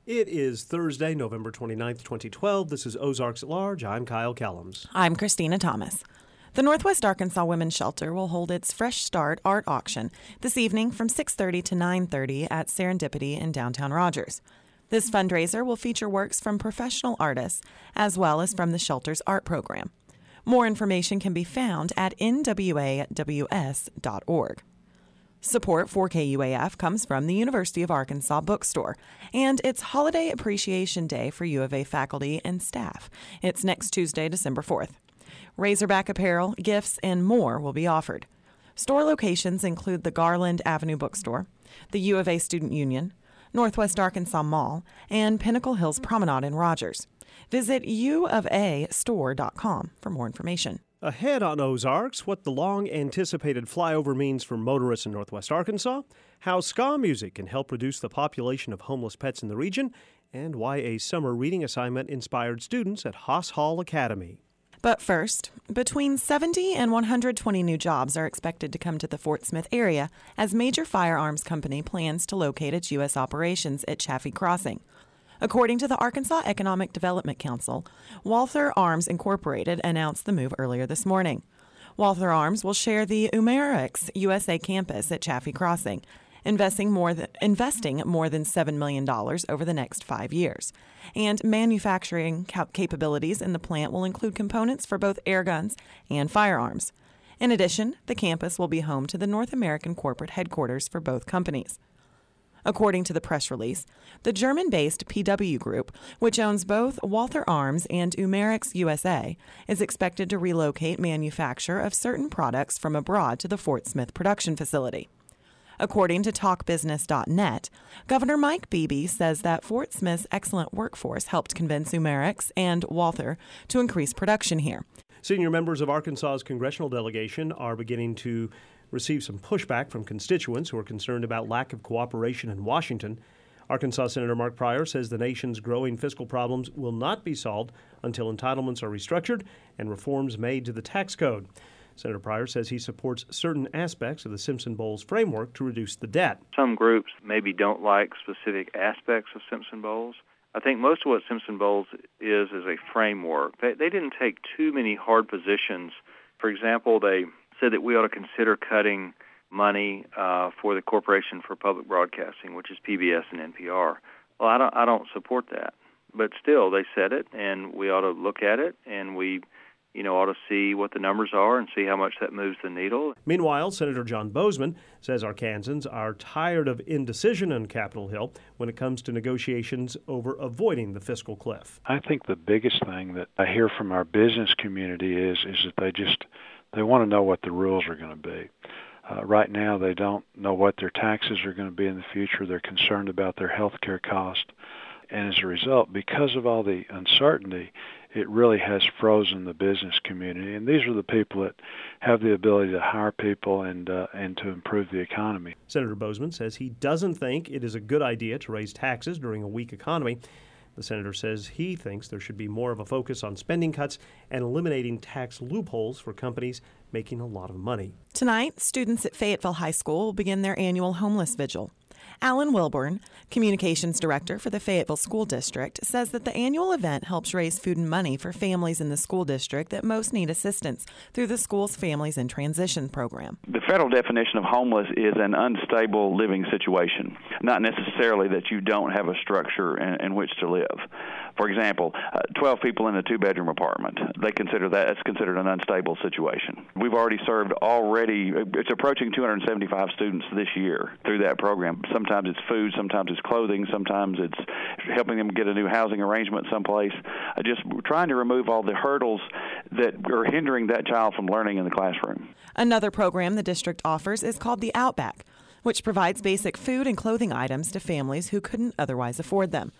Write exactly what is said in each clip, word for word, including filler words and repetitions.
It is Thursday, November twenty-ninth, twenty twelve. This is Ozarks at Large. I'm Kyle Kellums. I'm Christina Thomas. The Northwest Arkansas Women's Shelter will hold its Fresh Start art auction this evening from six thirty to nine thirty at Serendipity in downtown Rogers. This fundraiser will feature works from professional artists as well as from the shelter's art program. More information can be found at N W A W S dot org. Support for K U A F comes from the University of Arkansas Bookstore and its Holiday Appreciation Day for U of A faculty and staff. It's next Tuesday, December fourth. Razorback apparel, gifts, and more will be offered. Store locations include the Garland Avenue Bookstore, the U of A Student Union, Northwest Arkansas Mall, and Pinnacle Hills Promenade in Rogers. Visit u of a store dot com for more information. Ahead on Ozarks, what the long-anticipated flyover means for motorists in Northwest Arkansas, how ska music can help reduce the population of homeless pets in the region, and why a summer reading assignment inspired students at Haas Hall Academy. But first, between seventy and one hundred twenty new jobs are expected to come to the Fort Smith area as Major Firearms Company plans to locate its U S operations at Chaffee Crossing. According to the Arkansas Economic Development Council, Walther Arms Incorporated announced the move earlier this morning. Walther Arms will share the Umerix U S A campus at Chaffee Crossing, investing more than, investing more than seven million dollars over the next five years. And manufacturing cap- capabilities in the plant will include components for both air guns and firearms. In addition, the campus will be home to the North American corporate headquarters for both companies. According to the press release, the German-based P W Group, which owns both Walther Arms and Umerix U S A, is expected to relocate manufacture of certain products from abroad to the Fort Smith production facility. According to talk business dot net, Governor Mike Beebe says that Fort Smith's excellent workforce helped convince Umerix and Walther to increase production here. Senior members of Arkansas's congressional delegation are beginning to receive some pushback from constituents who are concerned about lack of cooperation in Washington. Arkansas Senator Mark Pryor says the nation's growing fiscal problems will not be solved until entitlements are restructured and reforms made to the tax code. Senator Pryor says he supports certain aspects of the Simpson-Bowles framework to reduce the debt. Some groups maybe don't like specific aspects of Simpson-Bowles. I think most of what Simpson-Bowles is is a framework. They, they didn't take too many hard positions. For example, they said that we ought to consider cutting money uh, for the Corporation for Public Broadcasting, which is P B S and N P R. Well, I don't, I don't support that. But still, they said it, and we ought to look at it, and we you know, ought to see what the numbers are and see how much that moves the needle. Meanwhile, Senator John Bozeman says Arkansans are tired of indecision on Capitol Hill when it comes to negotiations over avoiding the fiscal cliff. I think the biggest thing that I hear from our business community is is that they just they want to know what the rules are going to be. Uh, right now, they don't know what their taxes are going to be in the future. They're concerned about their health care cost. And as a result, because of all the uncertainty, it really has frozen the business community. And these are the people that have the ability to hire people and uh, and to improve the economy. Senator Bozeman says he doesn't think it is a good idea to raise taxes during a weak economy. The senator says he thinks there should be more of a focus on spending cuts and eliminating tax loopholes for companies making a lot of money. Tonight, students at Fayetteville High School will begin their annual homeless vigil. Alan Wilburn, communications director for the Fayetteville School District, says that the annual event helps raise food and money for families in the school district that most need assistance through the school's Families in Transition program. The federal definition of homeless is an unstable living situation, not necessarily that you don't have a structure in, in which to live. For example, uh, twelve people in a two-bedroom apartment, they consider that it's considered an unstable situation. We've already served already, it's approaching two hundred seventy-five students this year through that program. Sometimes it's food, sometimes it's clothing, sometimes it's helping them get a new housing arrangement someplace. Uh, just trying to remove all the hurdles that are hindering that child from learning in the classroom. Another program the district offers is called the Outback, which provides basic food and clothing items to families who couldn't otherwise afford them.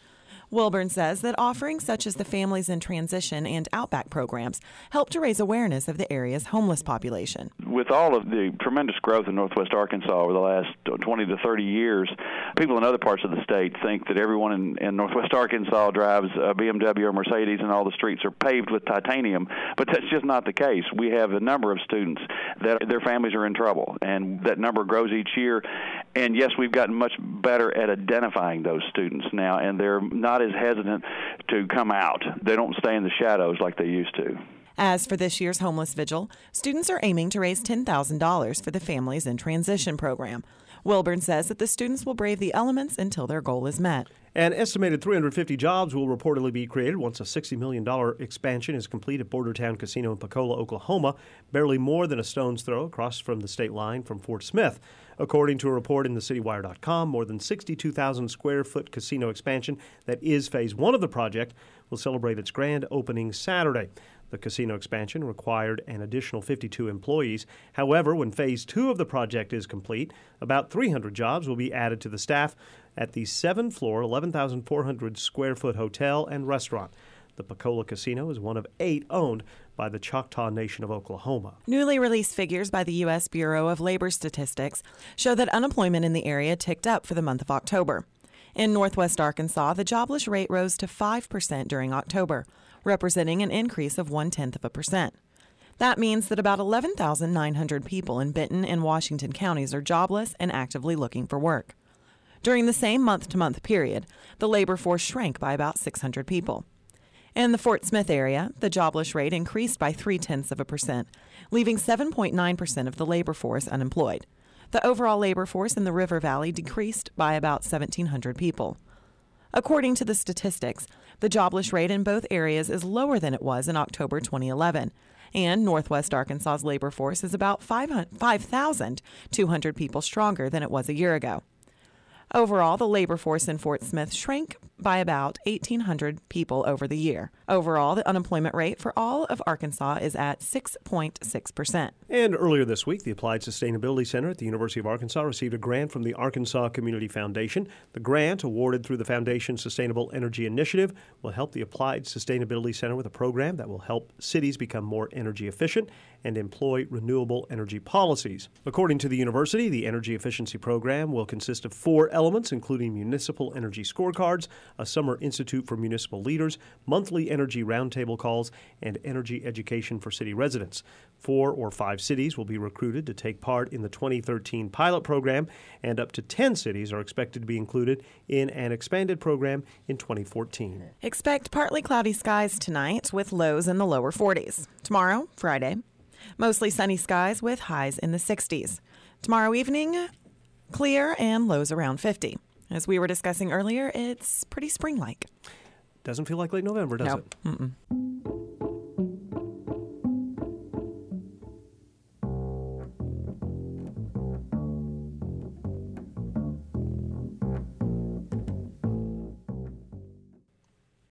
Wilburn says that offerings such as the Families in Transition and Outback programs help to raise awareness of the area's homeless population. With all of the tremendous growth in Northwest Arkansas over the last twenty to thirty years, people in other parts of the state think that everyone in, in Northwest Arkansas drives a B M W or Mercedes and all the streets are paved with titanium, but that's just not the case. We have a number of students that their families are in trouble, and that number grows each year. And yes, we've gotten much better at identifying those students now, and they're not as hesitant to come out. They don't stay in the shadows like they used to. As for this year's Homeless Vigil, students are aiming to raise ten thousand dollars for the Families in Transition program. Wilburn says that the students will brave the elements until their goal is met. An estimated three hundred fifty jobs will reportedly be created once a sixty million dollars expansion is complete at Border Town Casino in Pocola, Oklahoma, barely more than a stone's throw across from the state line from Fort Smith. According to a report in the city wire dot com, more than sixty-two thousand square foot casino expansion that is phase one of the project will celebrate its grand opening Saturday. The casino expansion required an additional fifty-two employees. However, when phase two of the project is complete, about three hundred jobs will be added to the staff at the seven-floor, eleven thousand four hundred square foot hotel and restaurant. The Pocola Casino is one of eight owned by the Choctaw Nation of Oklahoma. Newly released figures by the U S Bureau of Labor Statistics show that unemployment in the area ticked up for the month of October. In Northwest Arkansas, the jobless rate rose to five percent during October, representing an increase of one-tenth of a percent. That means that about eleven thousand nine hundred people in Benton and Washington counties are jobless and actively looking for work. During the same month-to-month period, the labor force shrank by about six hundred people. In the Fort Smith area, the jobless rate increased by three-tenths of a percent, leaving seven point nine percent of the labor force unemployed. The overall labor force in the River Valley decreased by about seventeen hundred people. According to the statistics, the jobless rate in both areas is lower than it was in October twenty eleven, and Northwest Arkansas's labor force is about five thousand two hundred people stronger than it was a year ago. Overall, the labor force in Fort Smith shrank by about eighteen hundred people over the year. Overall, the unemployment rate for all of Arkansas is at six point six percent. And earlier this week, the Applied Sustainability Center at the University of Arkansas received a grant from the Arkansas Community Foundation. The grant, awarded through the Foundation's Sustainable Energy Initiative, will help the Applied Sustainability Center with a program that will help cities become more energy efficient and employ renewable energy policies. According to the university, the energy efficiency program will consist of four elements, including municipal energy scorecards, a summer institute for municipal leaders, monthly energy roundtable calls, and energy education for city residents. Four or five cities will be recruited to take part in the twenty thirteen pilot program, and up to ten cities are expected to be included in an expanded program in twenty fourteen. Expect partly cloudy skies tonight with lows in the lower forties. Tomorrow, Friday, mostly sunny skies with highs in the sixties. Tomorrow evening, clear and lows around fifty. As we were discussing earlier, it's pretty spring-like. Doesn't feel like late November, does no. it? Mm-mm.